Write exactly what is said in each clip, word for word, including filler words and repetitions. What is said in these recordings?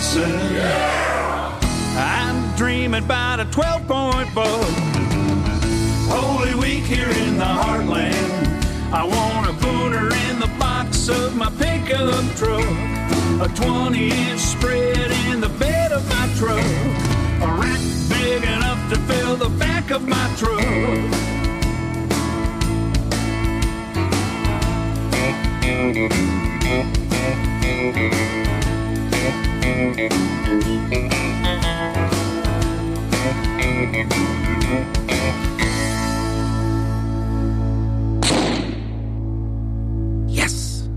Jackson. I'm dreaming about a twelve-point boat. Holy Week here in the heartland. I want a booner in the box of my pickup truck, a twenty-inch spread in the bed of my truck, a rack big enough to fill the back of my truck. Yes!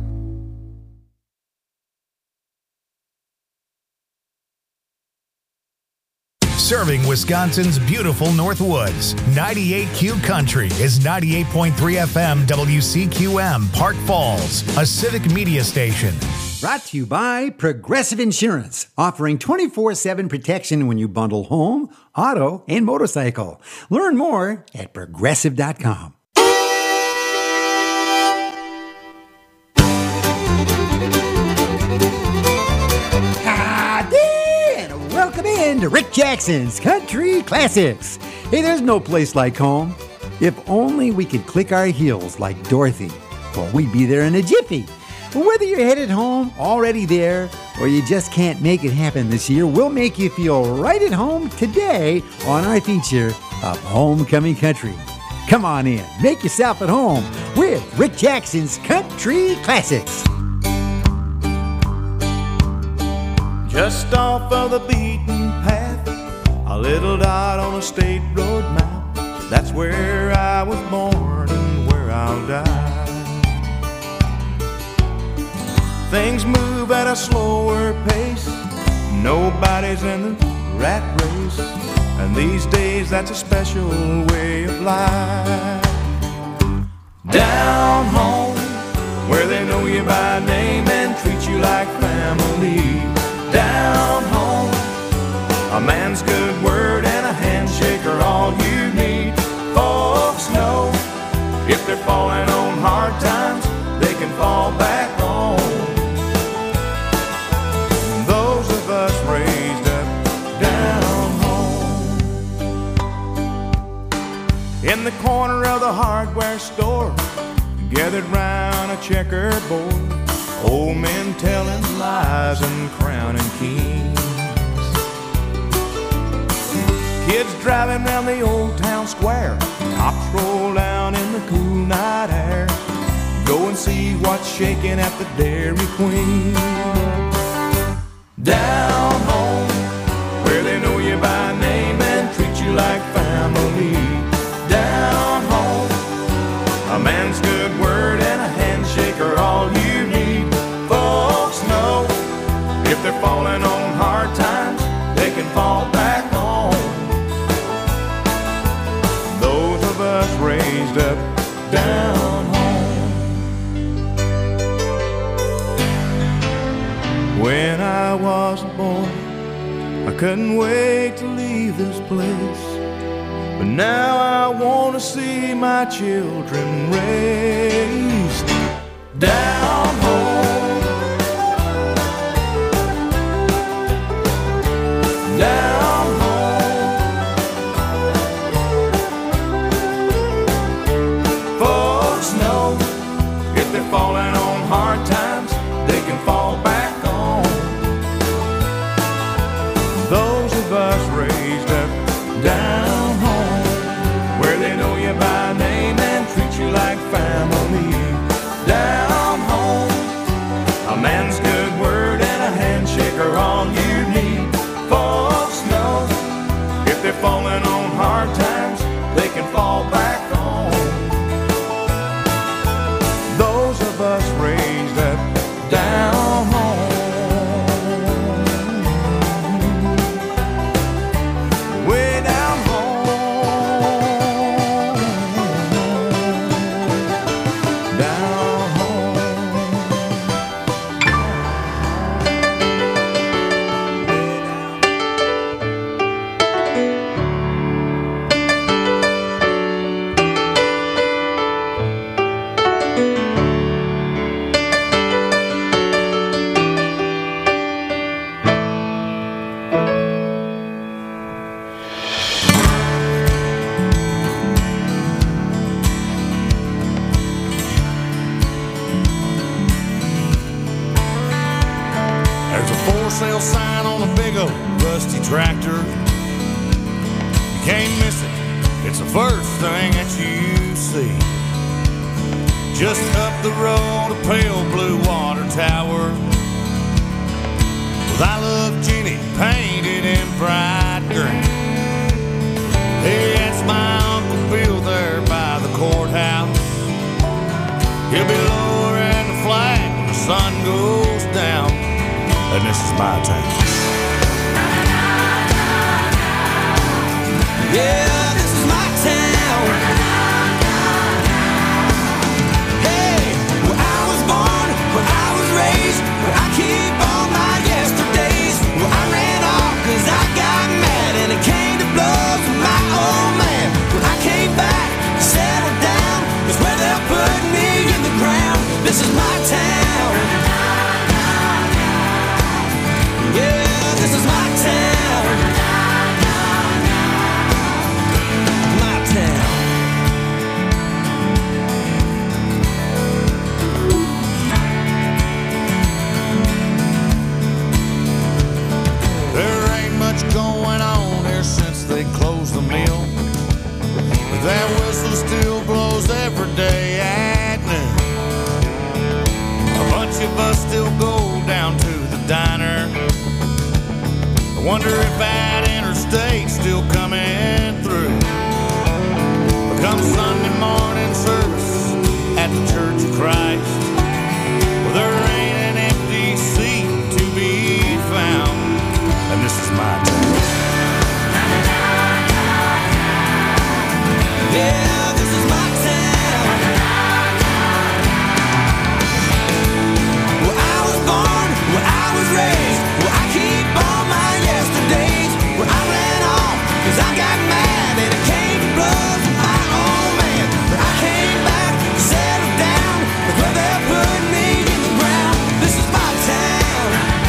Serving Wisconsin's beautiful Northwoods. ninety-eight Q Country is ninety-eight point three F M W C Q M, Park Falls, a civic media station. Brought to you by Progressive Insurance, offering twenty-four seven protection when you bundle home, auto, and motorcycle. Learn more at progressive dot com. Welcome in to Rick Jackson's Country Classics. Hey, there's no place like home. If only we could click our heels like Dorothy. Well, we'd be there in a jiffy. But whether you're headed home, already there, or you just can't make it happen this year, we'll make you feel right at home today on our feature of Homecoming Country. Come on in, make yourself at home with Rick Jackson's Country Classics. Just off of the beaten path, a little dot on a state road map. That's where I was born and where I'll die. Things move at a slower pace, nobody's in the rat race, and these days that's a special way of life. Down home, where they know you by name and treat you like family. Down home, a man's good word and a handshake are all you need. Folks know if they're falling on hard times, they can fall back home. Those of us raised up down home. In the corner of the hardware store, gathered round a checkerboard, old men telling lies and crowning kings. Kids driving round the old town square, cops roll down in the cool night air. Go and see what's shaking at the Dairy Queen. Down home, where they know you by name and treat you like family. Down home, a man's good word and a handshake are all you need. Folks know if they're falling on hard times, they can fall back home. Those of us raised up down home. When I was a boy, I couldn't wait to leave this place, but now I want to see my children raised down home. Down home. Folks know if they're falling on hard times, they can fall back home. Those of us raised up down home, where they know you by name and treat you like family. Down home, a man's good word and a handshake are all you need. Folks know if they're falling on hard times, they can fall back home. Those of us raised up down home. Way down home. sale sign on a big old rusty tractor. You can't miss it, it's the first thing that you see. Just up the road, a pale blue water tower with I Love Jenny painted in bright green. Hey, that's my Uncle Bill there by the courthouse. He'll be lowering the flag when the sun goes down. And this is my town. Yeah, this is my town. Hey, where I was born, where I was raised, where I keep all my yesterdays, where I ran off cause I got mad and it came to blows with my old man. When I came back, settled down, is where they'll put me in the ground. This is my town. Yeah, this is my town. My town. There ain't much going on here since they closed the mill, but that whistle still blows every day at noon. A bunch of us still go down to the diner. I wonder if that interstate's still coming through. But come Sunday morning service at the Church of Christ, well, there ain't an empty seat to be found. And this is my town. Yeah, this is my town. Where I was born, where I was raised, where I keep all my yesterdays, where I ran off cause I got mad and it came to blows with my old man. But I came back, settled down, that's where they put me in the ground. This is my town.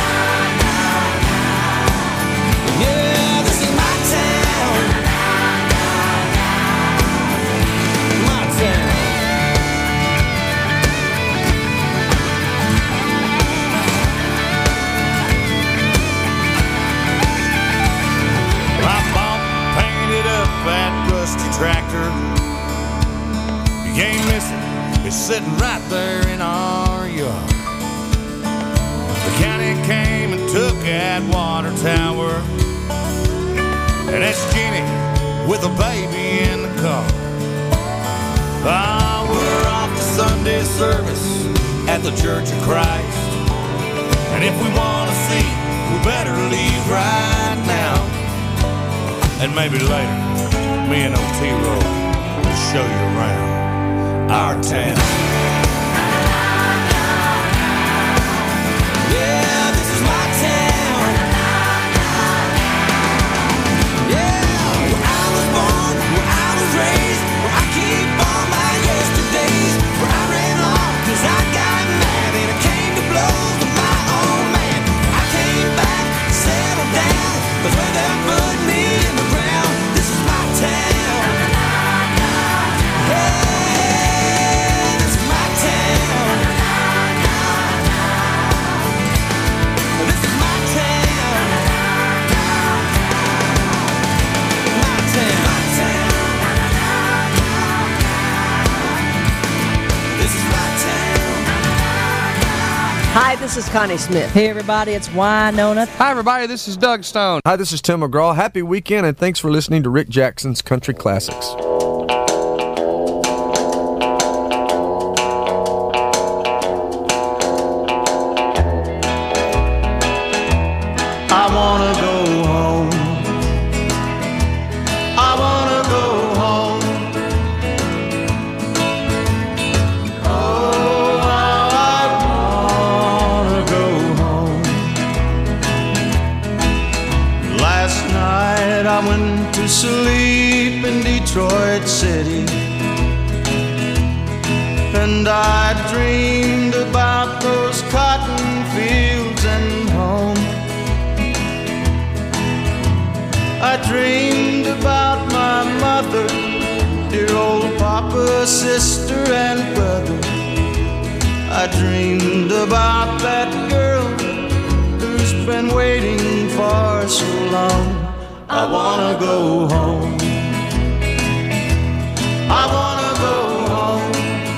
Yeah, this is my town. My town. I bought painted up that rusty tractor. You can't miss it, it's sitting right there in our yard. The county came and took that water tower, and that's Jenny with a baby in the car. Ah, we're off to Sunday service at the Church of Christ, and if we want to see, we better leave right now. And maybe later, me and O T-Roll will show you around our town. Yeah, this is my town. Yeah, where I was born, where I was raised, where I keep all my yesterdays, where I ran off cause I got mad and it came to blows with my old man. I came back, settled down, that's where they put me in the ground. This is my town. Yeah, this is my town. This is my town. My town. My town. This is my town. Hi, this is Connie Smith. Hey everybody, it's Wynonna. Hi everybody, this is Doug Stone. Hi, this is Tim McGraw. Happy weekend and thanks for listening to Rick Jackson's Country Classics. I wanna go home. I wanna go home. Oh, how I wanna go home. Last night I went to sleep in Detroit City, and I dreamed about those cotton fields and home. I dreamed about my mother, dear old papa, sister, and brother. I dreamed about that girl whose been waiting for so long. I wanna go home. I wanna go home.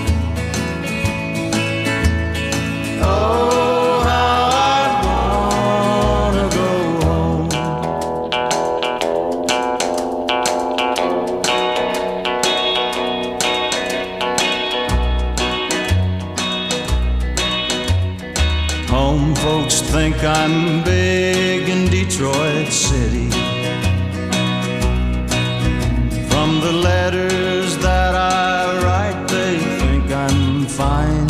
Oh, how I wanna go home. Home folks think I'm big in Detroit City. From the letters that I write, they think I'm fine.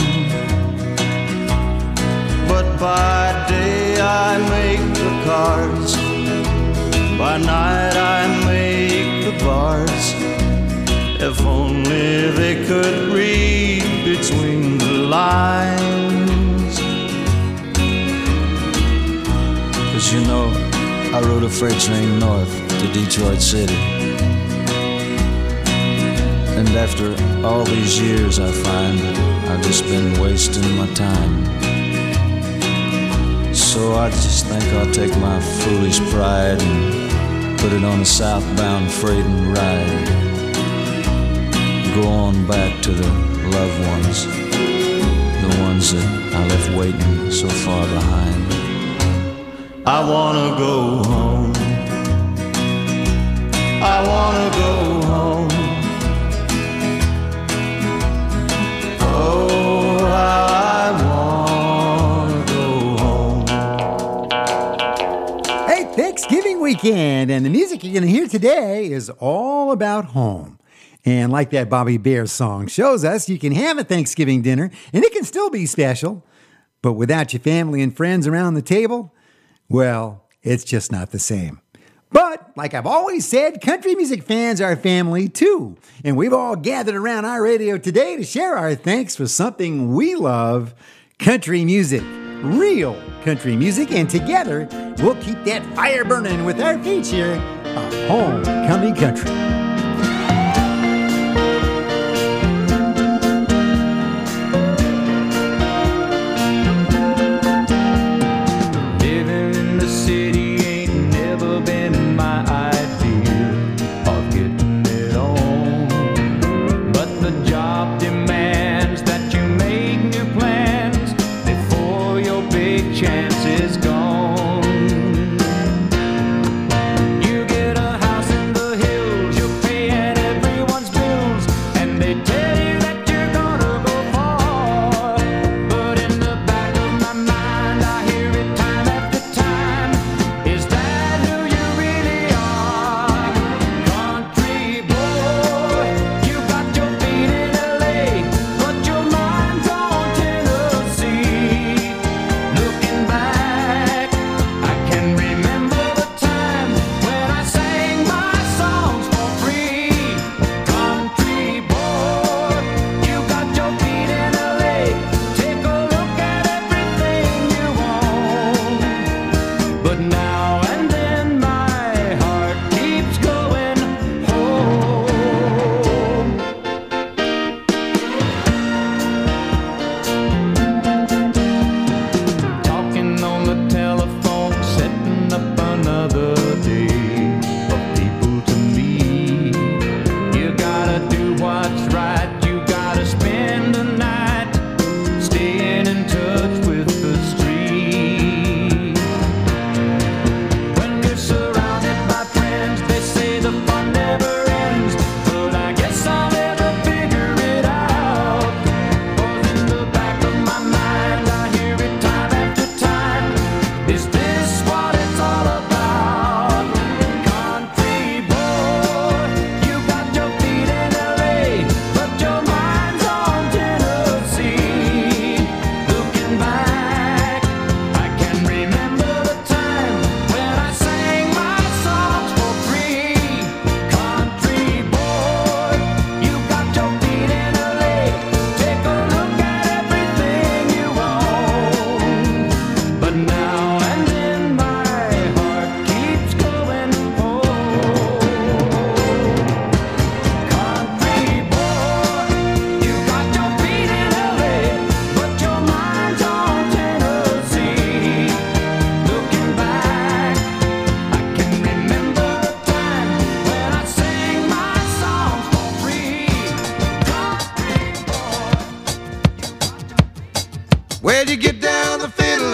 But by day I make the cards, by night I make the bars. If only they could read between the lines. 'Cause you know, I rode a freight train north to Detroit City. And after all these years I find that I've just been wasting my time. So I just think I'll take my foolish pride and put it on a southbound freight and ride. Go on back to the loved ones, the ones that I left waiting so far behind. I wanna go home. I wanna go home. Oh, how I wanna go home. Hey, Thanksgiving weekend, and the music you're going to hear today is all about home. And like that Bobby Bear song shows us, you can have a Thanksgiving dinner, and it can still be special. But without your family and friends around the table, well, it's just not the same. But, like I've always said, country music fans are family too. And we've all gathered around our radio today to share our thanks for something we love, country music. Real country music. And together, we'll keep that fire burning with our feature, A Homecoming Country. You get a house in the hills, you'll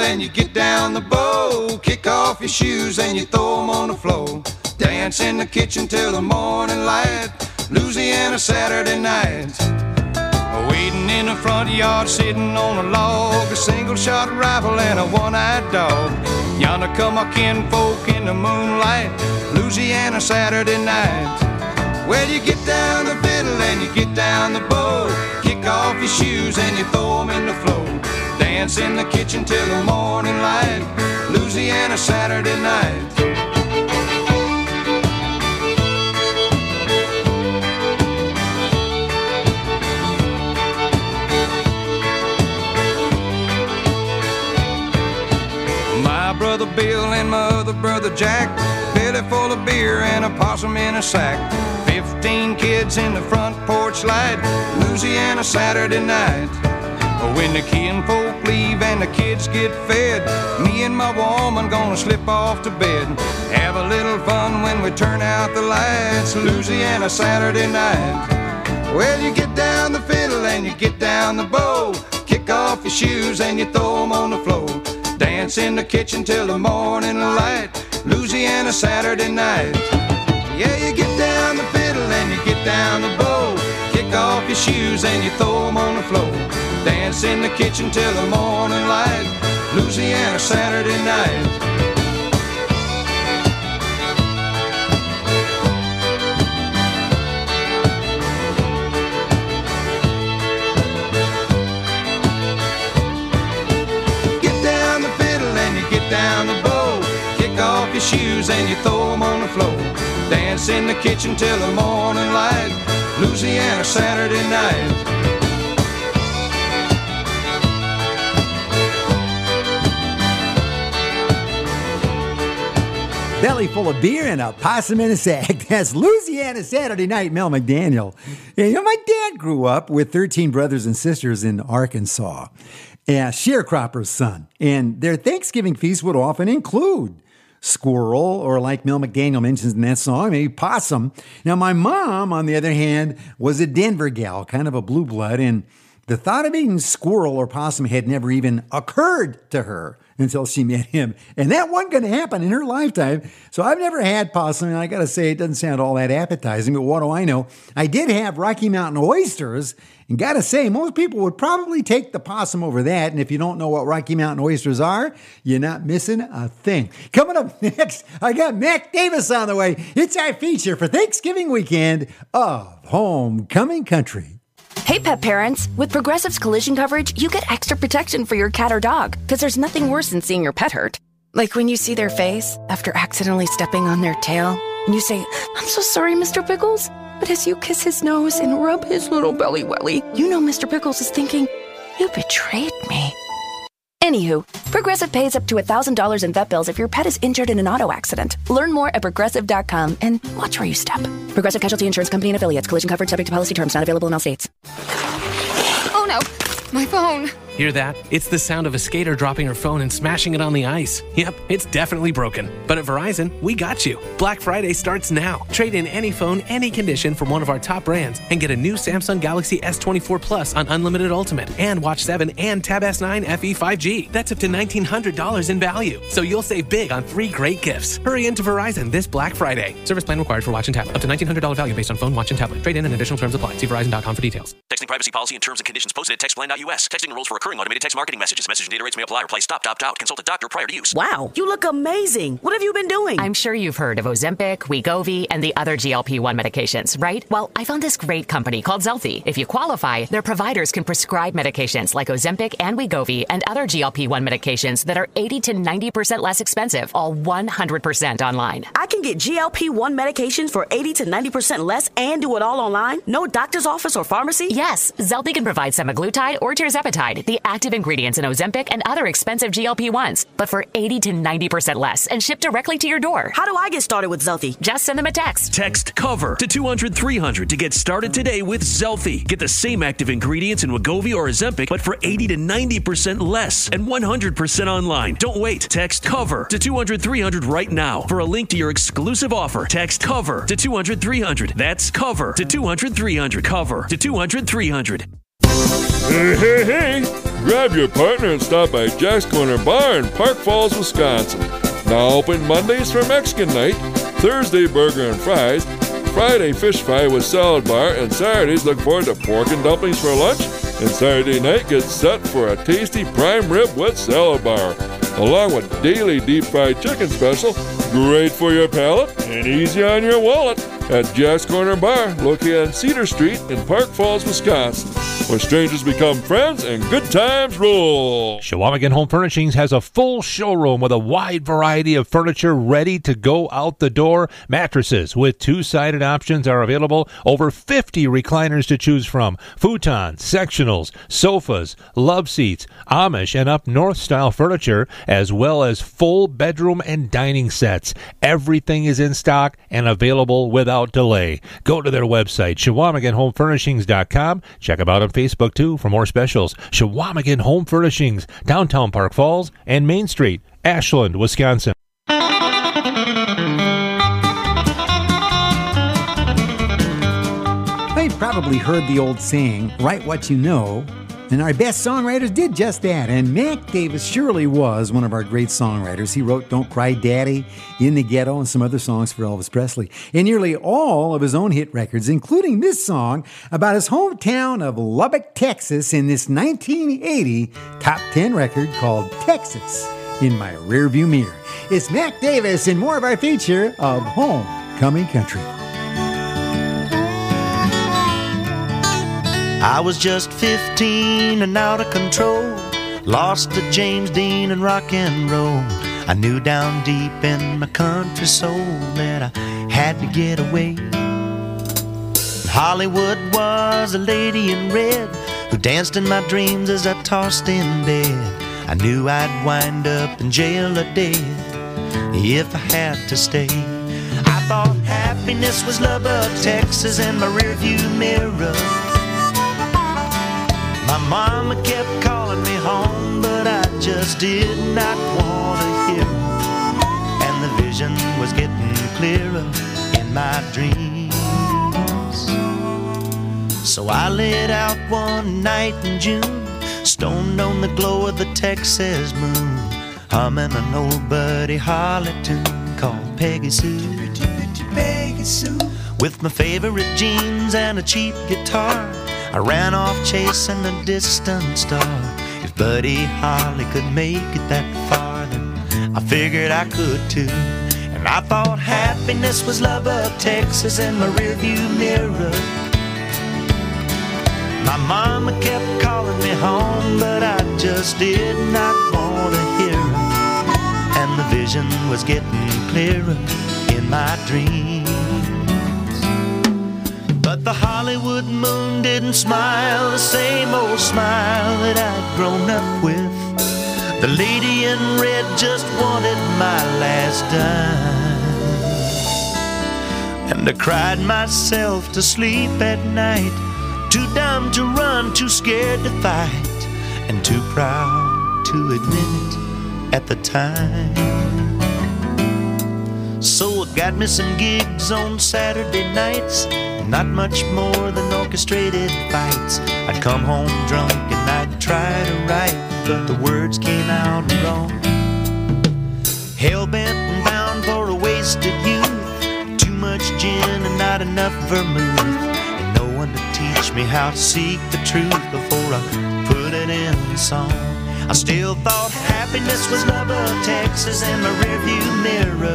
and you get down the bowl. Kick off your shoes and you throw 'em on the floor. Dance in the kitchen till the morning light. Louisiana Saturday night. Waiting in the front yard, sitting on a log. A single shot rifle and a one-eyed dog. Yonder come our kinfolk in the moonlight. Louisiana Saturday night. Well, you get down the fiddle and you get down the bow. Kick off your shoes and you throw 'em in the floor. Dance in the kitchen till the morning light. Louisiana Saturday night. My brother Bill and my other brother Jack, belly full of beer and a possum in a sack. Fifteen kids in the front porch light. Louisiana Saturday night. When the kinfolk leave and the kids get fed, me and my woman gonna slip off to bed. Have a little fun when we turn out the lights. Louisiana Saturday night. Well, you get down the fiddle and you get down the bow. Kick off your shoes and you throw 'em on the floor. Dance in the kitchen till the morning light. Louisiana Saturday night. Yeah, you get down the fiddle and you get down the bow. Kick off your shoes and you throw 'em on the floor. Dance in the kitchen till the morning light. Louisiana Saturday night. Down the bow, kick off your shoes and you throw 'em on the floor. Dance in the kitchen till the morning light. Louisiana Saturday night. Belly full of beer and a possum in a sack. That's Louisiana Saturday night, Mel McDaniel. And, you know, my dad grew up with thirteen brothers and sisters in Arkansas. Yeah, sharecropper's son. And their Thanksgiving feast would often include squirrel, or like Mel McDaniel mentions in that song, maybe possum. Now, my mom, on the other hand, was a Denver gal, kind of a blue blood, and the thought of eating squirrel or possum had never even occurred to her until she met him. And that wasn't going to happen in her lifetime. So I've never had possum, and I got to say, it doesn't sound all that appetizing, but what do I know? I did have Rocky Mountain oysters, and got to say, most people would probably take the possum over that. And if you don't know what Rocky Mountain oysters are, you're not missing a thing. Coming up next, I got Mac Davis on the way. It's our feature for Thanksgiving weekend of Homecoming Country. Hey, pet parents. With Progressive's collision coverage, you get extra protection for your cat or dog, because there's nothing worse than seeing your pet hurt. Like when you see their face after accidentally stepping on their tail, and you say, "I'm so sorry, Mister Pickles." But as you kiss his nose and rub his little belly welly, you know Mister Pickles is thinking, "You betrayed me." Anywho, Progressive pays up to one thousand dollars in vet bills if your pet is injured in an auto accident. Learn more at Progressive dot com and watch where you step. Progressive Casualty Insurance Company and Affiliates. Collision coverage subject to policy terms. Not available in all states. Oh no, my phone. Hear that? It's the sound of a skater dropping her phone and smashing it on the ice. Yep, it's definitely broken. But at Verizon, we got you. Black Friday starts now. Trade in any phone, any condition from one of our top brands and get a new Samsung Galaxy S twenty-four Plus on Unlimited Ultimate and Watch seven and Tab S nine F E five G. That's up to nineteen hundred dollars in value. So you'll save big on three great gifts. Hurry into Verizon this Black Friday. Service plan required for Watch and Tab. Up to nineteen hundred dollars value based on phone, watch, and tablet. Trade in and additional terms apply. See Verizon dot com for details. Texting privacy policy and terms and conditions posted at text plan dot U S. Texting rules for recurring automated text marketing messages. Message and data rates may apply. Reply stop, opt out. Consult a doctor prior to use. Wow, you look amazing. What have you been doing? I'm sure you've heard of Ozempic, Wegovy, and the other G L P one medications, right? Well, I found this great company called Zelfie. If you qualify, their providers can prescribe medications like Ozempic and Wegovy and other G L P one medications that are eighty to ninety percent less expensive, all one hundred percent online. I can get G L P one medications for eighty to ninety percent less and do it all online? No doctor's office or pharmacy? Yes, Zelfie can provide semaglutide or tirzepatide, the active ingredients in Ozempic and other expensive G L P ones, but for eighty to ninety percent less and shipped directly to your door. How do I get started with Zelfie? Just send them a text. Text COVER to two hundred three hundred to get started today with Zelfie. Get the same active ingredients in Wegovy or Ozempic, but for eighty to ninety percent less and one hundred percent online. Don't wait. Text COVER to two hundred three hundred right now for a link to your exclusive offer. Text COVER to two hundred three hundred. That's COVER to two hundred three hundred. COVER to two hundred three hundred. Hey, hey, hey! Grab your partner and stop by Jack's Corner Bar in Park Falls, Wisconsin. Now open Mondays for Mexican night, Thursday burger and fries, Friday fish fry with salad bar, and Saturdays look forward to pork and dumplings for lunch, and Saturday night gets set for a tasty prime rib with salad bar, along with daily deep fried chicken special, great for your palate and easy on your wallet, at Jack's Corner Bar, located on Cedar Street in Park Falls, Wisconsin, where strangers become friends and good times roll. Chequamegon Home Furnishings has a full showroom with a wide variety of furniture ready to go out the door. Mattresses with two-sided options are available. Over fifty recliners to choose from. Futons, sectionals, sofas, love seats, Amish and up north style furniture, as well as full bedroom and dining sets. Everything is in stock and available without delay. Go to their website, Chequamegon Home Furnishings dot com. Check them out on Facebook, too, for more specials. Chequamegon Home Furnishings, downtown Park Falls and Main Street, Ashland, Wisconsin. You've probably heard the old saying, write what you know, and our best songwriters did just that, and Mac Davis surely was one of our great songwriters. He wrote Don't Cry Daddy, In the Ghetto, and some other songs for Elvis Presley, and nearly all of his own hit records, including this song about his hometown of Lubbock, Texas, in this nineteen eighty top ten record called Texas in My Rearview Mirror. It's Mac Davis and more of our feature of Homecoming Country. I was just fifteen and out of control, lost to James Dean and rock and roll. I knew down deep in my country soul that I had to get away. Hollywood was a lady in red who danced in my dreams as I tossed in bed. I knew I'd wind up in jail or dead if I had to stay. I thought happiness was Lubbock, Texas, in my rearview mirror. My mama kept calling me home, but I just did not want to hear her. And the vision was getting clearer in my dreams. So I lit out one night in June, stoned on the glow of the Texas moon, humming an old Buddy Holly tune called Peggy Sue. Peggy Sue. With my favorite jeans and a cheap guitar, I ran off chasing a distant star. If Buddy Holly could make it that far, then I figured I could too. And I thought happiness was Lubbock, Texas, in my rearview mirror. My mama kept calling me home, but I just did not want to hear her. And the vision was getting clearer in my dreams. But the Hollywood moon didn't smile the same old smile that I'd grown up with. The lady in red just wanted my last dime. And I cried myself to sleep at night, too dumb to run, too scared to fight, and too proud to admit it at the time. So I got me some gigs on Saturday nights, not much more than orchestrated fights. I'd come home drunk and I'd try to write, but the words came out wrong. Hell-bent and bound for a wasted youth, too much gin and not enough vermouth, and no one to teach me how to seek the truth before I put it in song. I still thought happiness was Lubbock, Texas, in my rearview mirror.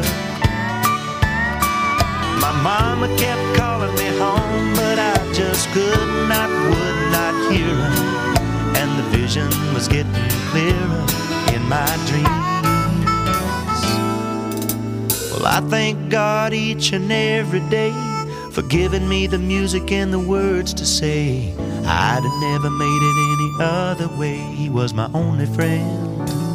My mama kept calling me home, but I just could not, would not hear her. And the vision was getting clearer in my dreams. Well, I thank God each and every day for giving me the music and the words to say. I'd have never made it any other way. He was my only friend.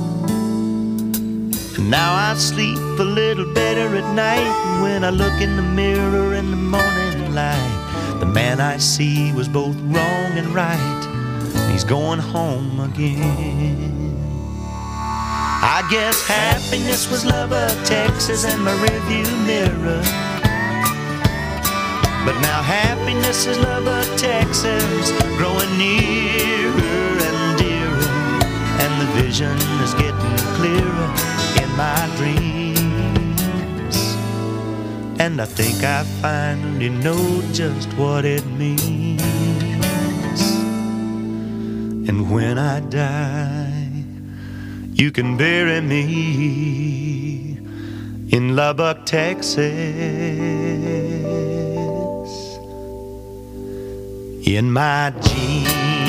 Now I sleep a little better at night when I look in the mirror in the morning light. The man I see was both wrong and right. He's going home again. I guess happiness was Lubbock, Texas, in my rearview mirror. But now happiness is Lubbock, Texas, growing nearer and dearer, and the vision is getting clearer in my dreams. And I think I finally know just what it means. And when I die, you can bury me in Lubbock, Texas, in my jeans.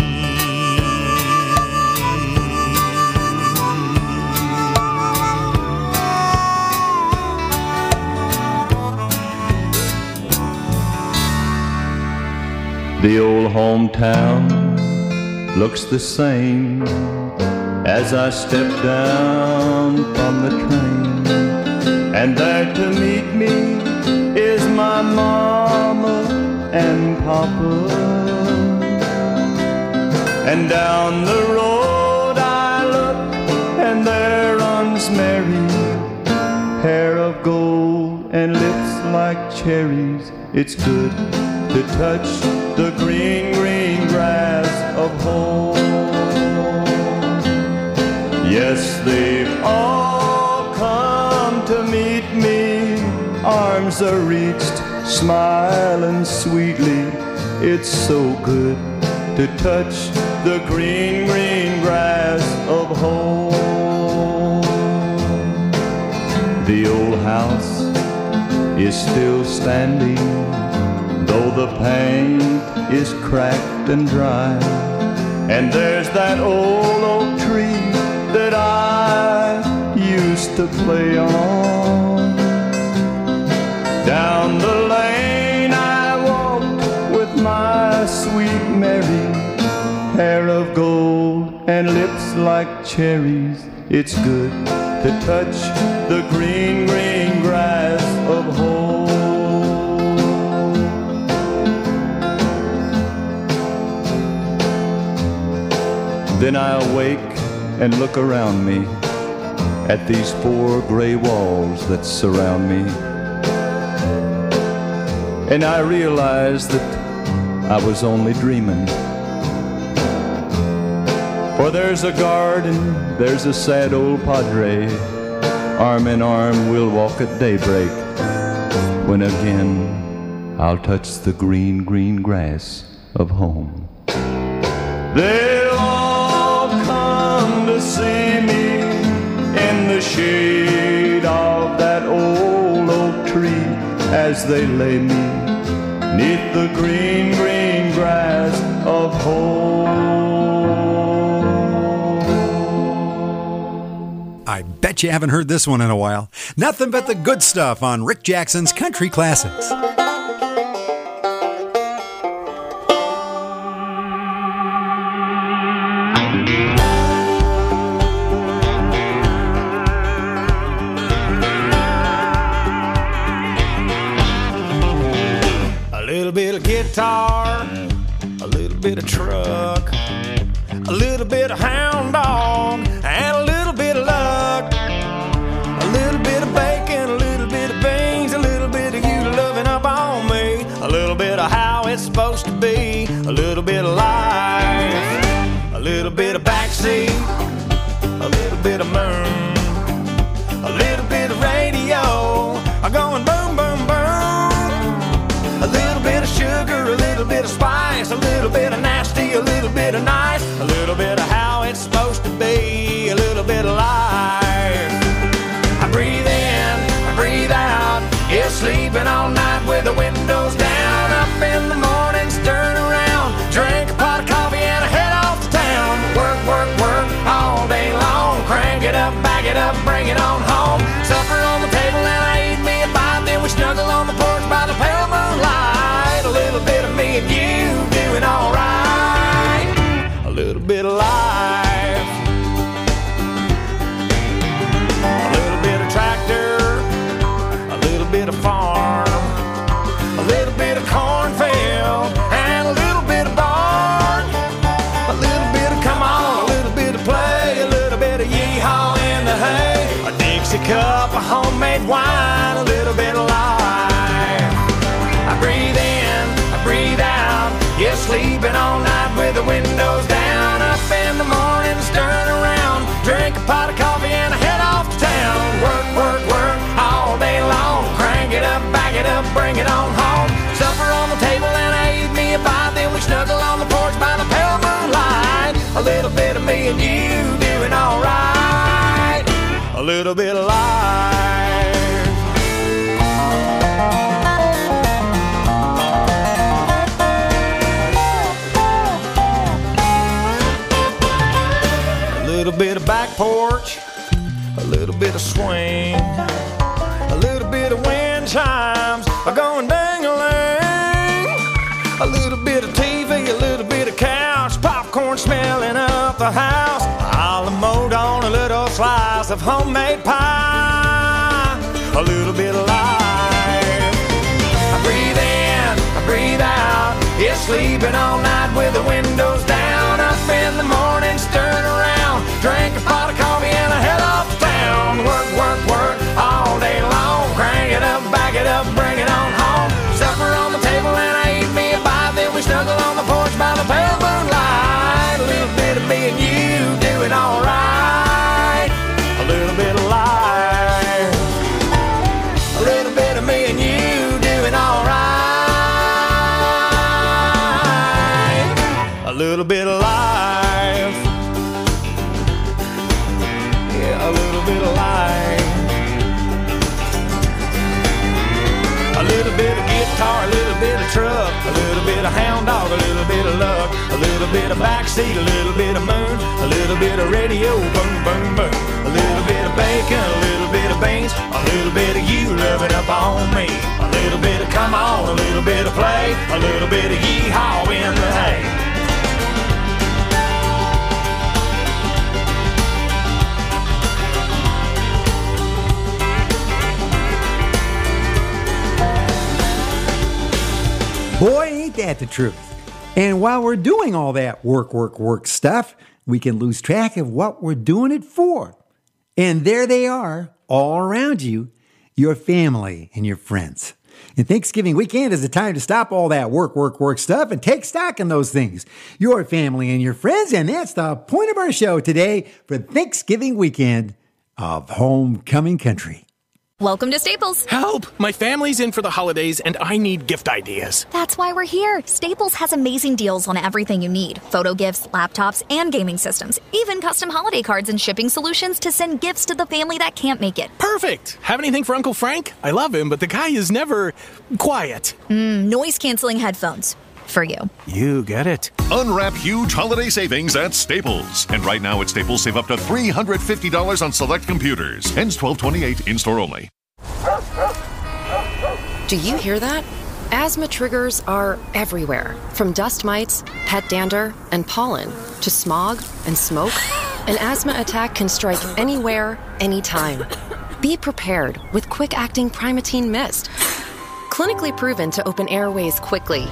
The old hometown looks the same as I step down from the train, and there to meet me is my mama and papa. And down the road I look, and there runs Mary, hair of gold and lips like cherries. It's good to touch the green, green grass of home. Yes, they've all come to meet me, arms are reached, smiling sweetly. It's so good to touch the green, green grass of home. The old house is still standing, though the paint is cracked and dry. And there's that old oak tree that I used to play on. Down the lane I walked with my sweet Mary, hair of gold and lips like cherries. It's good to touch the green, green grass of home. Then I awake and look around me at these four gray walls that surround me, and I realize that I was only dreaming. For there's a garden, there's a sad old padre, arm in arm we'll walk at daybreak, when again I'll touch the green, green grass of home. They'll all come to see me in the shade of that old oak tree, as they lay me 'neath the green, green grass of home. I bet you haven't heard this one in a while. Nothing but the good stuff on Rick Jackson's Country Classics. A little bit of guitar, a little bit of truck, a little bit of hound dog, and a little bit of luck. A little bit of bacon, a little bit of beans, a little bit of you loving up on me, a little bit of how it's supposed to be, a little bit of life, a little bit of backseat, a little bit of moon, a little bit of radio, going boom, boom, boom. A little bit of sugar, a little bit of spice, a little bit of nasty, a little bit of nice, a little bit of how it's supposed to be, a little bit of life. I breathe in, I breathe out, yeah, sleeping all night with the windows down. Up in the morning, stirring around, drink a pot of coffee and I head off to town. Work, work, work all day long, crank it up, back it up, bring it on home. Supper on the table and I eat me a bite, then we snuggle on the porch by the pale moonlight. A little bit of me and you doing all right, a little bit of life, a little bit of tractor, a little bit of farm, a little bit of cornfield, and a little bit of barn, a little bit of come on, a little bit of play, a little bit of yeehaw in the hay, a Dixie cup of homemade wine, a little bit of life. I breathe in, being you, doing alright. A little bit of life. A little bit of back porch, a little bit of swing, a little bit of wind chimes going dang-a-lang, a little bit of T V, a little bit of couch, popcorn smelling up the house, a la mode on a little slice of homemade pie, a little bit of life. I breathe in, I breathe out, yeah, sleeping all night with the windows down, up in the morning, stirring around, drink a pot of coffee and I head off to town. Work, work, work all day long. Crank it up, back it up, bring it on home. Supper on the table and I eat me a bite. Then we snuggle on the porch by the pale moonlight. A little bit of me and you doing alright. A little bit of life. A little bit of me and you doing alright. A little bit of life. A little bit of life. A little bit of guitar, a little bit of truck, a little bit of hound dog, a little bit of luck, a little bit of backseat, a little bit of moon, a little bit of radio, boom, boom, boom, a little bit of bacon, a little bit of beans, a little bit of you loving up on me, a little bit of come on, a little bit of play, a little bit of yee-haw in the hay. Boy, ain't that the truth. And while we're doing all that work, work, work stuff, we can lose track of what we're doing it for. And there they are, all around you, your family and your friends. And Thanksgiving weekend is the time to stop all that work, work, work stuff and take stock in those things. Your family and your friends, and that's the point of our show today for Thanksgiving weekend of Homecoming Country. Welcome to Staples. Help! My family's in for the holidays and I need gift ideas. That's why we're here. Staples has amazing deals on everything you need. Photo gifts, laptops, and gaming systems. Even custom holiday cards and shipping solutions to send gifts to the family that can't make it. Perfect! Have anything for Uncle Frank? I love him, but the guy is never quiet. Mm, noise-canceling headphones. For you. You get it. Unwrap huge holiday savings at Staples. And right now at Staples, save up to three hundred fifty dollars on select computers. Ends twelve twenty-eight, in-store only. Do you hear that? Asthma triggers are everywhere. From dust mites, pet dander, and pollen, to smog and smoke. An asthma attack can strike anywhere, anytime. Be prepared with quick-acting Primatene Mist. Clinically proven to open airways quickly.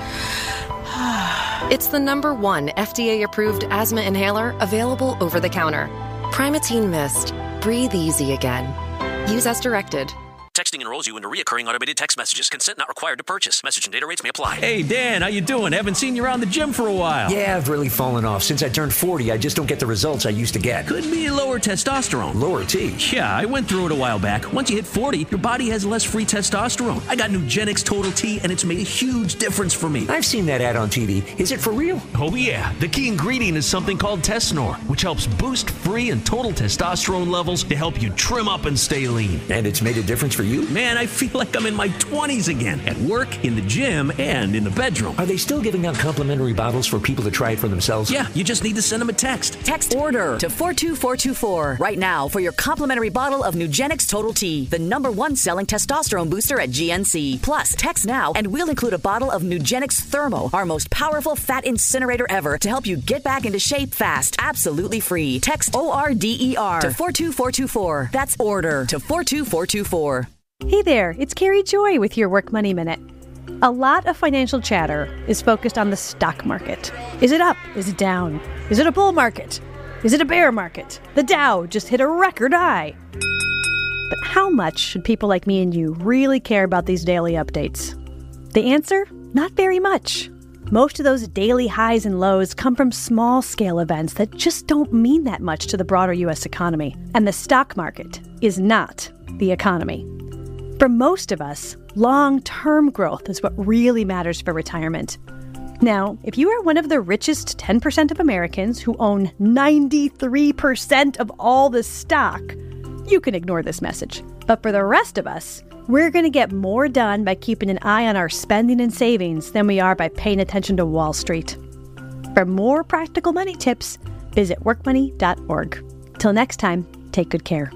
It's the number one F D A-approved asthma inhaler available over the counter. Primatene Mist. Breathe easy again. Use as directed. Texting enrolls you into reoccurring automated text messages. Consent not required to purchase. Message and data rates may apply. Hey, Dan, how you doing? Haven't seen you around the gym for a while. Yeah, I've really fallen off. Since I turned forty, I just don't get the results I used to get. Could be lower testosterone. Lower T? Yeah, I went through it a while back. Once you hit forty, your body has less free testosterone. I got Nugenix Total T, and it's made a huge difference for me. I've seen that ad on T V. Is it for real? Oh, yeah. The key ingredient is something called Tesnor, which helps boost free and total testosterone levels to help you trim up and stay lean. And it's made a difference for you? Man, I feel like I'm in my twenties again, at work, in the gym, and in the bedroom. Are they still giving out complimentary bottles for people to try it for themselves? Yeah, you just need to send them a text. Text ORDER to four two four two four right now for your complimentary bottle of Nugenix Total T, the number one selling testosterone booster at G N C. Plus, text now and we'll include a bottle of Nugenix Thermo, our most powerful fat incinerator ever, to help you get back into shape fast. Absolutely free. Text O R D E R to four two four two four. That's ORDER to four two four two four. Hey there, it's Carrie Joy with your Work Money Minute. A lot of financial chatter is focused on the stock market. Is it up? Is it down? Is it a bull market? Is it a bear market? The Dow just hit a record high. But how much should people like me and you really care about these daily updates? The answer? Not very much. Most of those daily highs and lows come from small-scale events that just don't mean that much to the broader U S economy. And the stock market is not the economy. For most of us, long-term growth is what really matters for retirement. Now, if you are one of the richest ten percent of Americans who own ninety-three percent of all the stock, you can ignore this message. But for the rest of us, we're going to get more done by keeping an eye on our spending and savings than we are by paying attention to Wall Street. For more practical money tips, visit work money dot org. Till next time, take good care.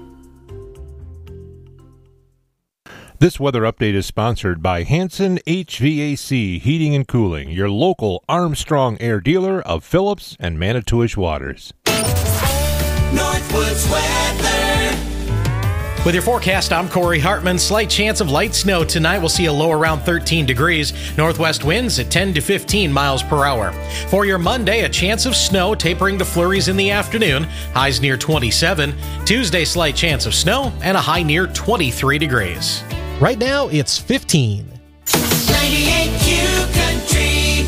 This weather update is sponsored by Hanson H V A C Heating and Cooling, your local Armstrong Air dealer of Phillips and Manitowish Waters. Northwoods weather. With your forecast, I'm Corey Hartman. Slight chance of light snow tonight. We'll see a low around thirteen degrees. Northwest winds at ten to fifteen miles per hour. For your Monday, a chance of snow tapering to flurries in the afternoon. Highs near twenty-seven. Tuesday, slight chance of snow and a high near twenty-three degrees. Right now, it's fifteen. ninety-eight Q Country.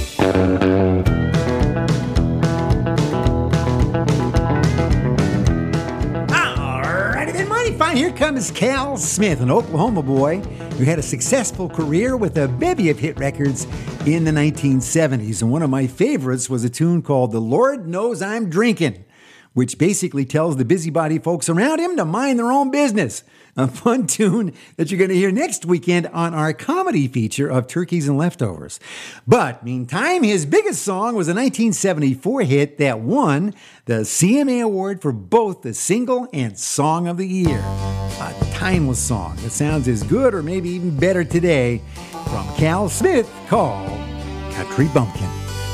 Alrighty then, mighty fine. Here comes Cal Smith, an Oklahoma boy who had a successful career with a bevy of hit records in the nineteen seventies. And one of my favorites was a tune called The Lord Knows I'm Drinking, which basically tells the busybody folks around him to mind their own business. A fun tune that you're going to hear next weekend on our comedy feature of Turkeys and Leftovers. But meantime, his biggest song was a nineteen seventy-four hit that won the C M A Award for both the single and song of the year. A timeless song that sounds as good or maybe even better today from Cal Smith, called Country Bumpkin.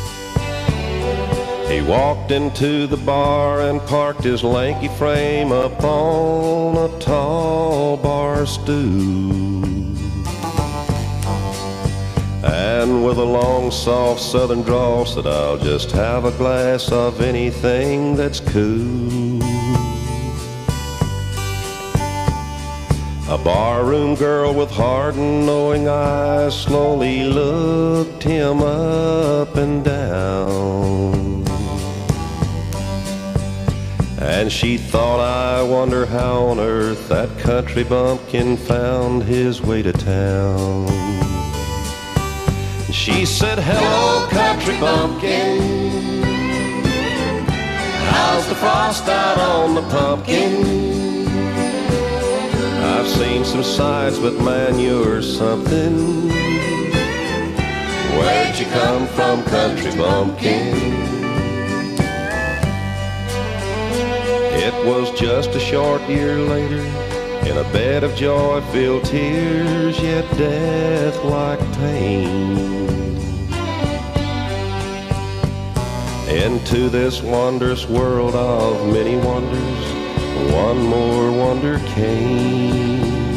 He walked into the bar and parked his lanky frame up on a tall bar stool. And with a long, soft southern drawl said, I'll just have a glass of anything that's cool. A barroom girl with hard and knowing eyes slowly looked him up and down. And she thought, I wonder how on earth that country bumpkin found his way to town. She said, hello, country bumpkin. How's the frost out on the pumpkin? I've seen some sights, but man, you're something. Where'd you come from, country bumpkin? It was just a short year later, in a bed of joy-filled tears, yet death-like pain. Into this wondrous world of many wonders, one more wonder came.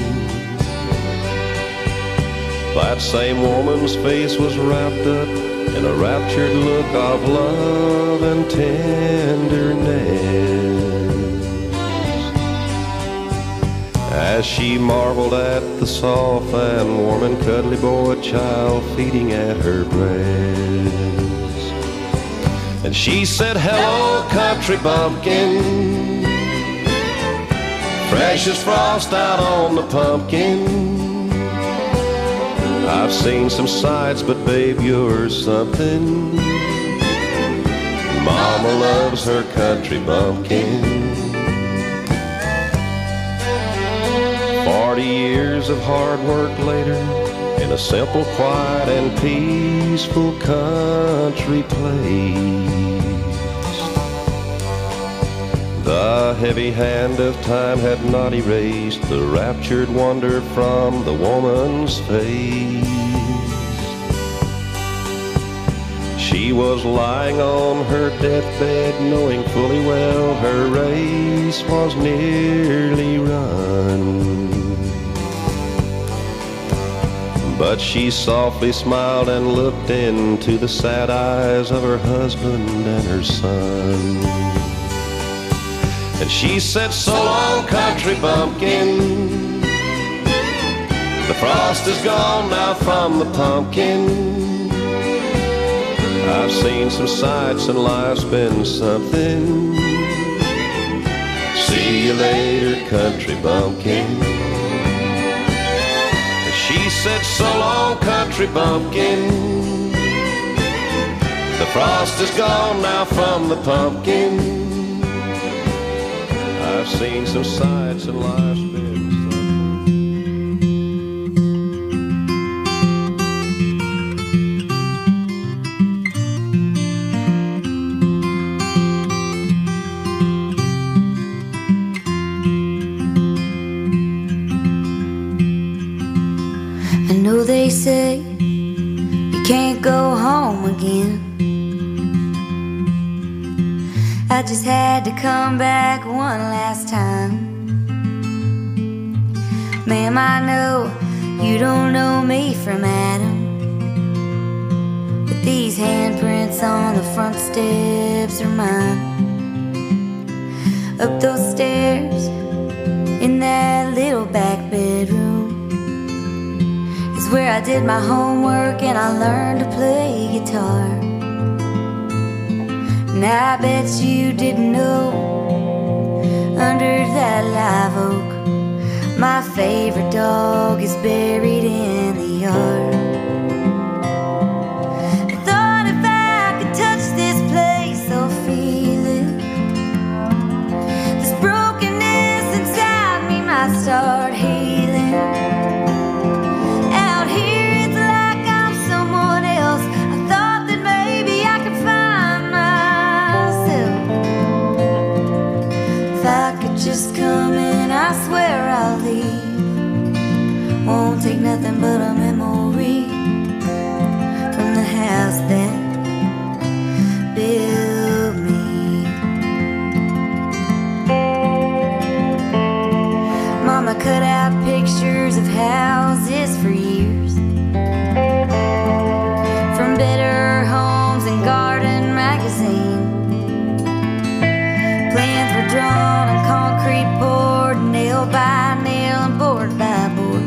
That same woman's face was wrapped up in a raptured look of love and tenderness, as she marveled at the soft and warm and cuddly boy child feeding at her breast. And she said, hello, country bumpkin, fresh as frost out on the pumpkin. I've seen some sights, but babe, you're something. Mama loves her country bumpkin. Forty years of hard work later, in a simple, quiet, and peaceful country place, the heavy hand of time had not erased the raptured wonder from the woman's face. She was lying on her deathbed, knowing fully well her race was nearly run. But she softly smiled and looked into the sad eyes of her husband and her son. And she said, so long, country bumpkin. The frost is gone now from the pumpkin. I've seen some sights and life's been something. See you later, country bumpkin. She said, so long, country bumpkin. frost is gone now from the pumpkin. I've seen some sights and life's been I know they say you can't go home again. I just had to come back one last time. Ma'am, I know you don't know me from Adam, but these handprints on the front steps are mine. Up those stairs in that little back bedroom is where I did my homework and I learned to play guitar. Now I bet you didn't know, under that live oak, my favorite dog is buried in the yard. I thought if I could touch this place, I'll feel it. This brokenness inside me might start healing. Out here it's like I'm someone else. I thought that maybe I could find myself. If I could just come in, I swear I'll leave. Won't take nothing but a memory from the house that built me. Mama cut out pictures of houses for years, from Better Homes and Garden magazine. Plans were drawn and concrete poured, nail by nail and board by board.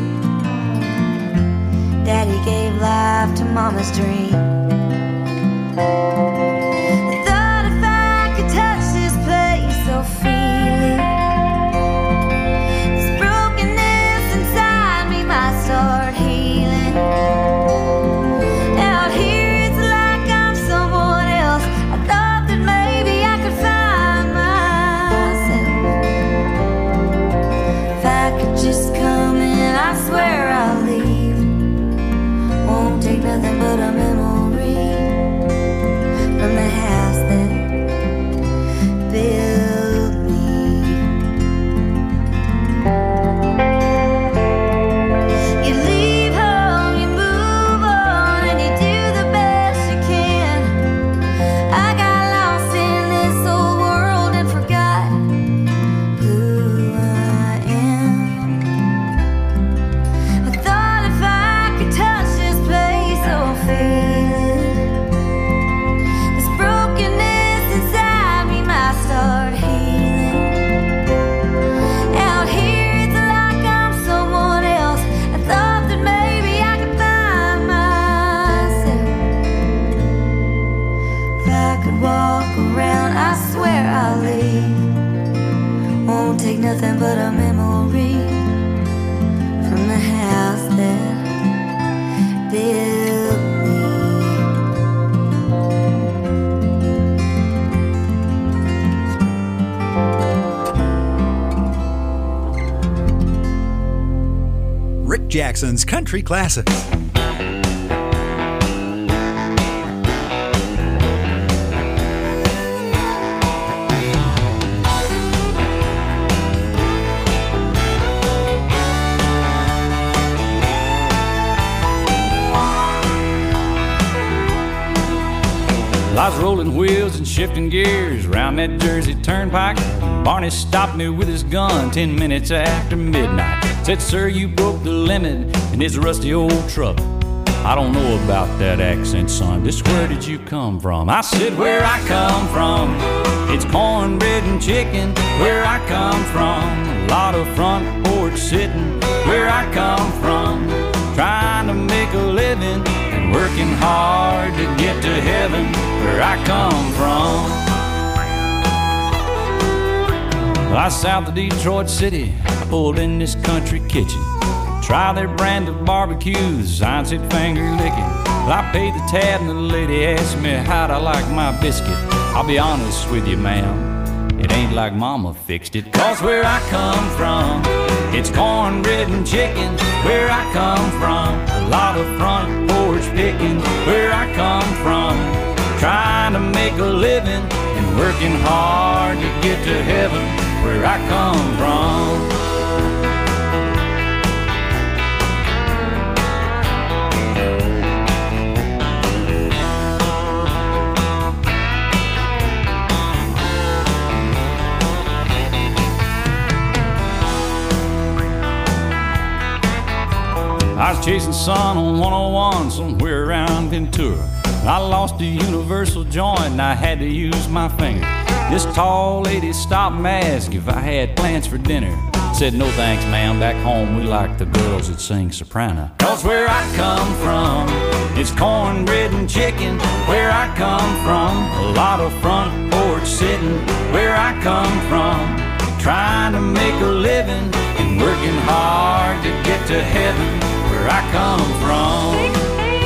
Daddy gave life to Mama's dream. I thought if I could touch this place, I'll feel it. This brokenness inside me might start healing. Out here it's like I'm someone else. I thought that maybe I could find myself. If I could just come in, I swear I'll leave. Won't take nothing but a memory from the house that built me. You leave home, you move on, and you do the best you can. I got lost in this old world and forgot who I am. I thought if I could touch this place, I'll feel it. This brokenness inside me might start healing. Out here it's like I'm someone else. I thought that maybe I could find myself. If I could walk around, I swear I'll leave. Won't take nothing but a memory from the house that built me. Rick Jackson's Country Classics. I was rolling wheels and shifting gears around that Jersey turnpike. Barney stopped me with his gun ten minutes after midnight. Said, sir, you broke the limit in this rusty old truck. I don't know about that accent, son. Just where did you come from? I said, where I come from, it's cornbread and chicken. Where I come from, a lot of front porch sitting. Where I come from, trying to make a living and working hard to get to heaven. Where I come from, I south of Detroit City, I pulled in this country kitchen. Try their brand of barbecue, the sign said finger licking. Well, I paid the tab and the lady asked me how'd I like my biscuit. I'll be honest with you, ma'am, it ain't like mama fixed it. Cause where I come from, it's cornbread and chicken. Where I come from, a lot of front porch picking. Where I come from, trying to make a living and working hard to get to heaven. Where I come from. I was chasing sun on one oh one somewhere around Ventura. I lost a universal joint and I had to use my finger. This tall lady stopped and asked if I had plans for dinner. Said, no thanks, ma'am, back home we like the girls that sing soprano. Cause where I come from, it's cornbread and chicken. Where I come from, a lot of front porch sitting. Where I come from, trying to make a living and working hard to get to heaven. Where I come from.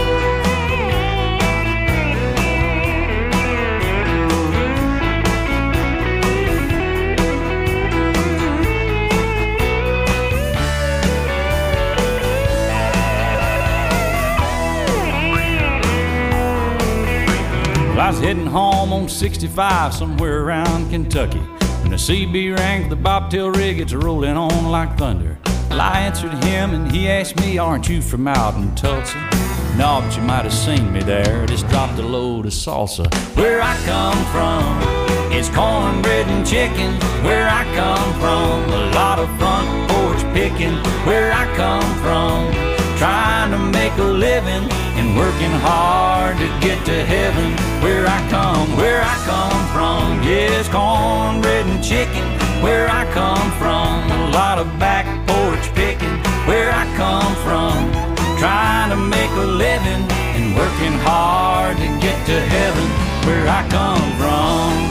Well, I was heading home on sixty-five somewhere around Kentucky when the C B rang for the bobtail rig. It's rolling on like thunder. Well, I answered him and he asked me, aren't you from out in Tulsa? No, but you might have seen me there. Just dropped a load of salsa. Where I come from, it's cornbread and chicken. Where I come from, a lot of front porch picking. Where I come from, trying to make a living and working hard to get to heaven. Where I come, where I come from, yes, cornbread and chicken. Where I come from, a lot of back porch picking. Where I come from, trying to make a living and working hard to get to heaven. Where I come from,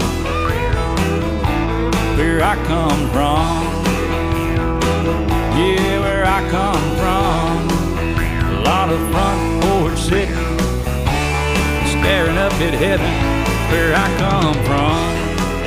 where I come from, yeah, where I come from. A lot of front porch sitting, staring up at heaven. Where I come from,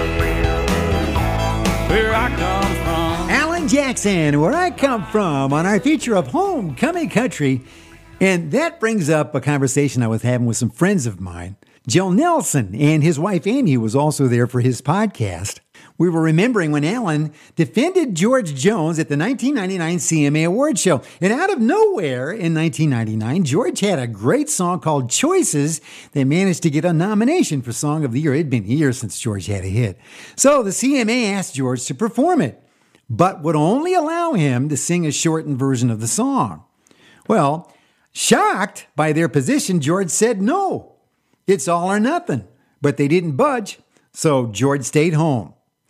where I come from. Alan Jackson, Where I Come From, on our feature of Homecoming Country. And that brings up a conversation I was having with some friends of mine. Joe Nelson and his wife Amy was also there for his podcast. We were remembering when Alan defended George Jones at the nineteen ninety-nine C M A Awards show. And out of nowhere in nineteen ninety-nine, George had a great song called Choices that managed to get a nomination for Song of the Year. It'd been years since George had a hit. So the C M A asked George to perform it, but would only allow him to sing a shortened version of the song. Well, shocked by their position, George said no. It's all or nothing. But they didn't budge, so George stayed home.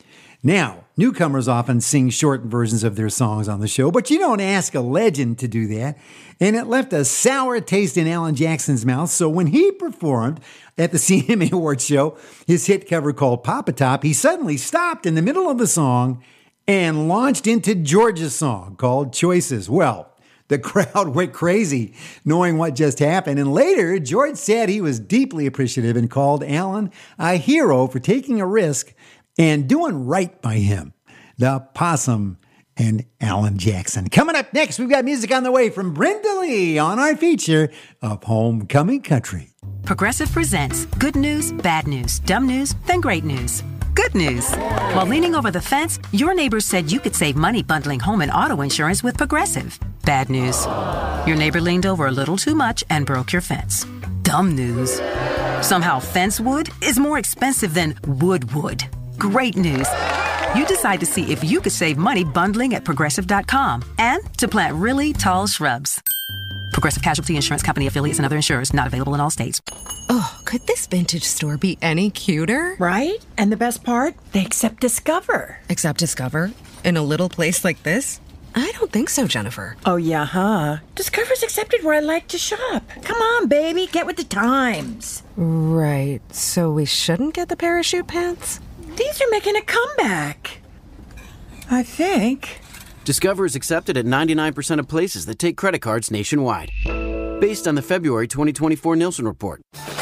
Now, newcomers often sing shortened versions of their songs on the show, but you don't ask a legend to do that. And it left a sour taste in Alan Jackson's mouth, so when he performed at the C M A Awards show, his hit cover called Papa Top, he suddenly stopped in the middle of the song and launched into George's song called Choices. Well, the crowd went crazy knowing what just happened. And later, George said he was deeply appreciative and called Alan a hero for taking a risk and doing right by him. The Possum and Alan Jackson. Coming up next, we've got music on the way from Brenda Lee on our feature of Homecoming Country. Progressive presents good news, bad news, dumb news, then great news. Good news. While leaning over the fence, your neighbor said you could save money bundling home and auto insurance with Progressive. Bad news. Your neighbor leaned over a little too much and broke your fence. Dumb news. Somehow fence wood is more expensive than wood wood. Great news. You decide to see if you could save money bundling at Progressive dot com and to plant really tall shrubs. Progressive Casualty Insurance Company affiliates and other insurers not available in all states. Oh, could this vintage store be any cuter? Right? And the best part? They accept Discover. Accept Discover? In a little place like this? I don't think so, Jennifer. Oh, yeah, huh? Discover's accepted where I like to shop. Come on, baby, get with the times. Right, so we shouldn't get the parachute pants? These are making a comeback. I think. Discover is accepted at ninety-nine percent of places that take credit cards nationwide. based on the February twenty twenty-four Nielsen report.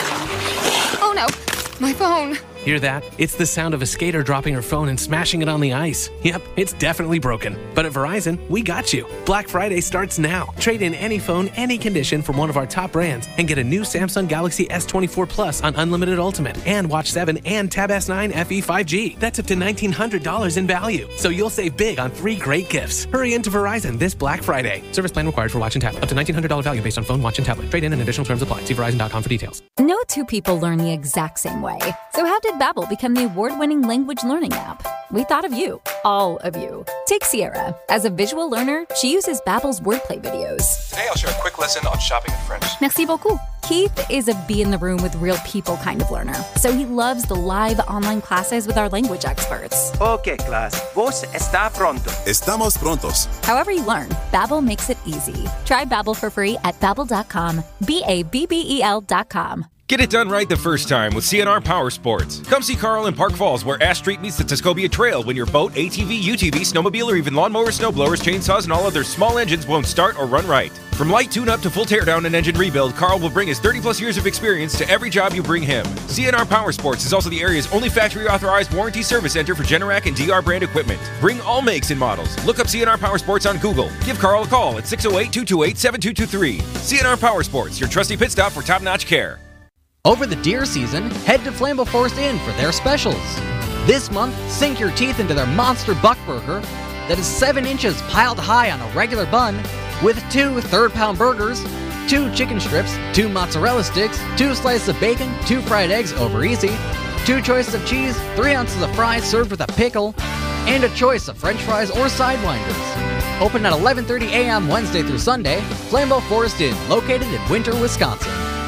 Oh no, my phone. Hear that? It's the sound of a skater dropping her phone and smashing it on the ice. Yep, it's definitely broken. But at Verizon, we got you. Black Friday starts now. Trade in any phone, any condition from one of our top brands and get a new Samsung Galaxy S twenty-four Plus on Unlimited Ultimate and Watch seven and Tab S nine F E five G. That's up to nineteen hundred dollars in value. So you'll save big on three great gifts. Hurry into Verizon this Black Friday. Service plan required for watch and tablet. Up to nineteen hundred dollars value based on phone, watch, and tablet. Trade in and additional terms apply. See Verizon dot com for details. No two people learn the exact same way. So how did Babbel become the award-winning language learning app? We thought of you, all of you. Take Sierra. As a visual learner, she uses Babbel's wordplay videos. Today I'll share a quick lesson on shopping in French. Merci beaucoup. Keith is a be in the room with real people kind of learner, so he loves the live online classes with our language experts. Okay, class. Vos está pronto. Estamos prontos. However you learn, Babbel makes it easy. Try Babbel for free at babbel dot com. B A B B E L dot com. Get it done right the first time with C N R Power Sports. Come see Carl in Park Falls, where Ash Street meets the Tuscobia Trail, when your boat, A T V, U T V, snowmobile, or even lawnmowers, snowblowers, chainsaws, and all other small engines won't start or run right. From light tune-up to full teardown and engine rebuild, Carl will bring his thirty-plus years of experience to every job you bring him. C N R Power Sports is also the area's only factory-authorized warranty service center for Generac and D R brand equipment. Bring all makes and models. Look up C N R Power Sports on Google. Give Carl a call at six oh eight, two two eight, seven two two three. C N R Power Sports, your trusty pit stop for top-notch care. Over the deer season, head to Flambeau Forest Inn for their specials. This month, sink your teeth into their monster buck burger that is seven inches piled high on a regular bun with two third-pound burgers, two chicken strips, two mozzarella sticks, two slices of bacon, two fried eggs over easy, two choices of cheese, three ounces of fries served with a pickle, and a choice of french fries or sidewinders. Open at eleven thirty a.m. Wednesday through Sunday, Flambeau Forest Inn, located in Winter, Wisconsin.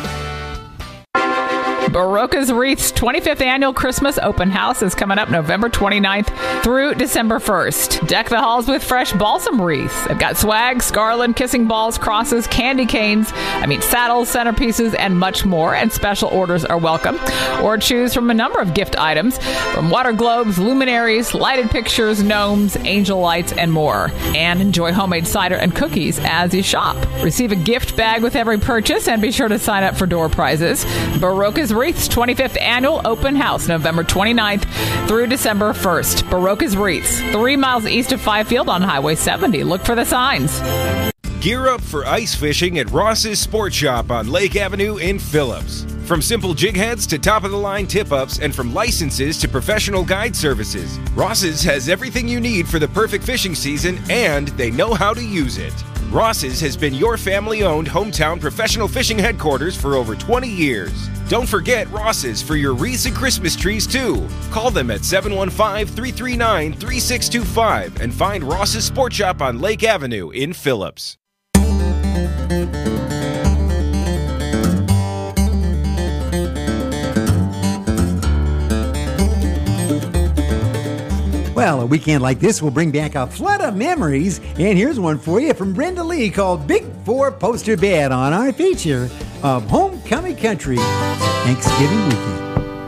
Barocca's Wreaths twenty-fifth Annual Christmas Open House is coming up November twenty-ninth through December first. Deck the halls with fresh balsam wreaths. They've got swags, garland, kissing balls, crosses, candy canes, I mean saddles, centerpieces, and much more, and special orders are welcome. Or choose from a number of gift items, from water globes, luminaries, lighted pictures, gnomes, angel lights, and more. And enjoy homemade cider and cookies as you shop. Receive a gift bag with every purchase, and be sure to sign up for door prizes. Barocca's Wreaths twenty-fifth Annual Open House, November twenty-ninth through December first. Barocca's Wreaths, three miles east of Fifield on Highway seventy. Look for the signs. Gear up for ice fishing at Ross's Sport Shop on Lake Avenue in Phillips. From simple jig heads to top-of-the-line tip-ups, and from licenses to professional guide services, Ross's has everything you need for the perfect fishing season, and they know how to use it. Ross's has been your family-owned hometown professional fishing headquarters for over twenty years. Don't forget Ross's for your wreaths and Christmas trees, too. Call them at seven one five, three three nine, three six two five and find Ross's Sport Shop on Lake Avenue in Phillips. Well, a weekend like this will bring back a flood of memories, and here's one for you from Brenda Lee called Big Four Poster Bed on our feature of Homecoming Country Thanksgiving Weekend.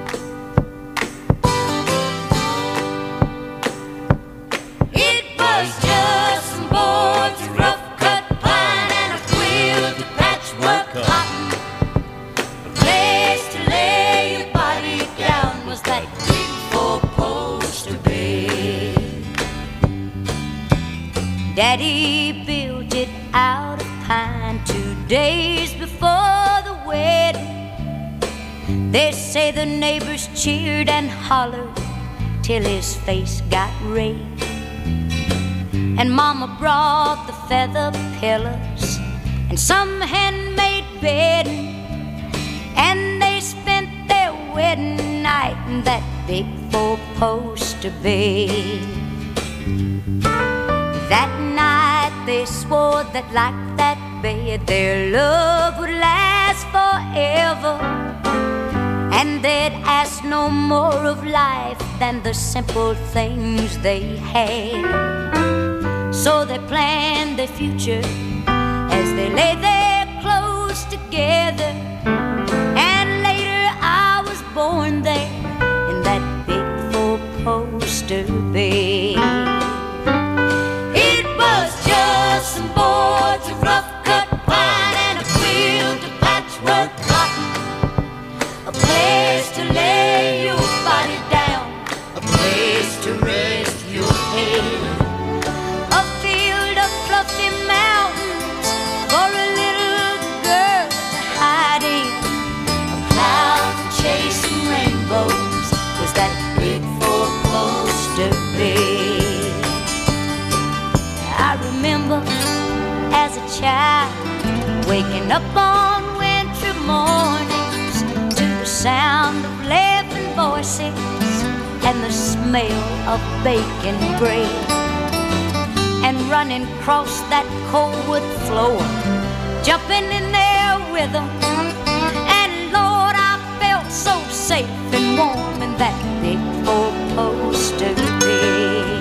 It was just some boards of rough-cut pine and a quilt of patchwork cotton. A place to lay your body down was that big four-poster bed. Daddy built it out of pine two days before the wedding. They say the neighbors cheered and hollered till his face got red. And Mama brought the feather pillows and some handmade bedding, and they spent their wedding night in that big four-poster bed. That night they swore that like that bed their love would last forever, and they'd ask no more of life than the simple things they had. So they planned their future as they lay there close together, and later I was born there in that big four-poster bed. It was just some boards of rough-cut pine and a quilt smell of baking bread, and running across that cold wood floor, jumping in there with them. And Lord, I felt so safe and warm in that big four-poster bed.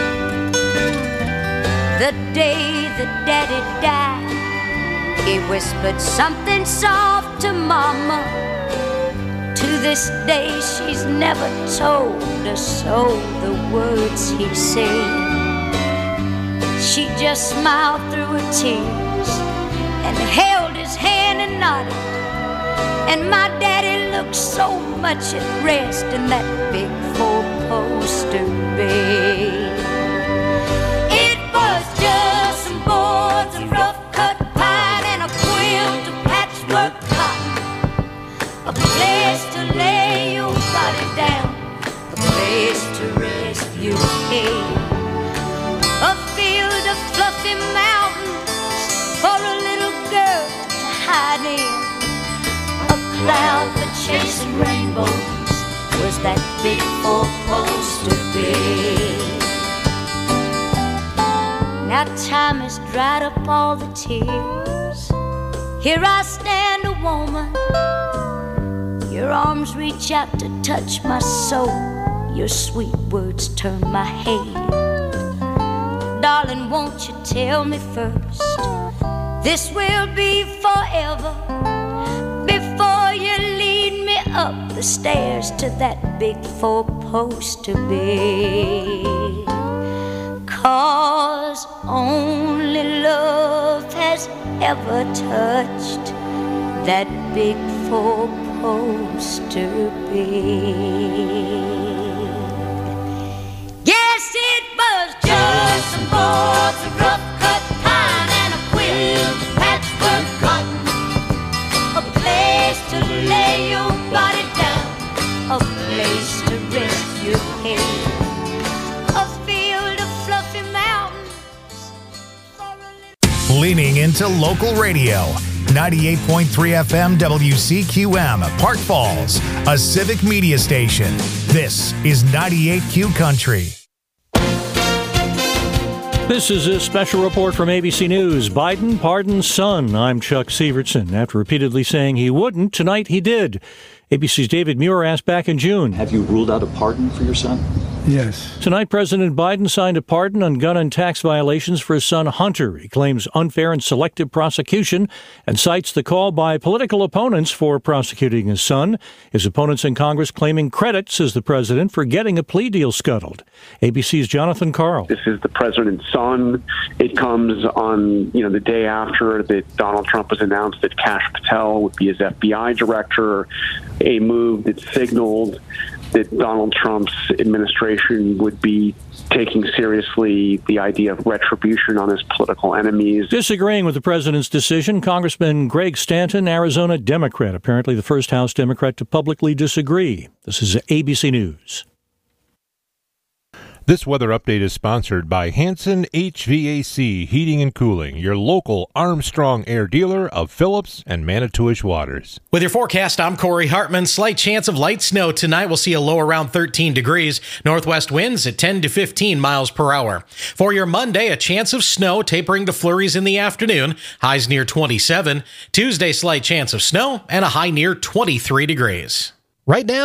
The day that Daddy died, he whispered something soft to Mama. To this day she's never told us all the words he said. She just smiled through her tears and held his hand and nodded. And my daddy looked so much at rest in that big four-poster bed. It was just some boards of rough-cut pine and a quilt of patchwork cotton, a place to lay your body down, a place to rest your head, a field of fluffy mountains for a little girl to hide in, a cloud for chasing rainbows was that big four-poster bed. Now time has dried up all the tears. Here I stand a woman. Your arms reach out to touch my soul. Your sweet words turn my head. Darling, won't you tell me first, this will be forever, before you lead me up the stairs to that big four-poster bed. 'Cause only love has ever touched that big four-poster bed. Yes, it was just some boards of rough-cut pine and a quilt of patchwork cotton, a place to lay your body down, a place to rest your head, a field of fluffy mountains. Leaning into local radio. ninety-eight point three F M W C Q M, Park Falls, a civic media station. This is ninety-eight Q Country. This is a special report from A B C News. Biden pardons son. I'm Chuck Severson. After repeatedly saying he wouldn't, tonight he did. A B C's David Muir asked back in June. Have you ruled out a pardon for your son? Yes. Tonight, President Biden signed a pardon on gun and tax violations for his son Hunter. He claims unfair and selective prosecution and cites the call by political opponents for prosecuting his son. His opponents in Congress claiming credit, says the president, for getting a plea deal scuttled. A B C's Jonathan Carl. This is the president's son. It comes on, you know, the day after that Donald Trump was announced that Kash Patel would be his F B I director, a move that signaled that Donald Trump's administration would be taking seriously the idea of retribution on his political enemies. Disagreeing with the president's decision, Congressman Greg Stanton, Arizona Democrat, apparently the first House Democrat to publicly disagree. This is A B C News. This weather update is sponsored by Hanson H V A C Heating and Cooling, your local Armstrong Air dealer of Phillips and Manitowish Waters. With your forecast, I'm Corey Hartman. Slight chance of light snow tonight. We'll see a low around thirteen degrees. Northwest winds at ten to fifteen miles per hour. For your Monday, a chance of snow tapering to flurries in the afternoon. Highs near twenty-seven. Tuesday, slight chance of snow and a high near twenty-three degrees. Right now,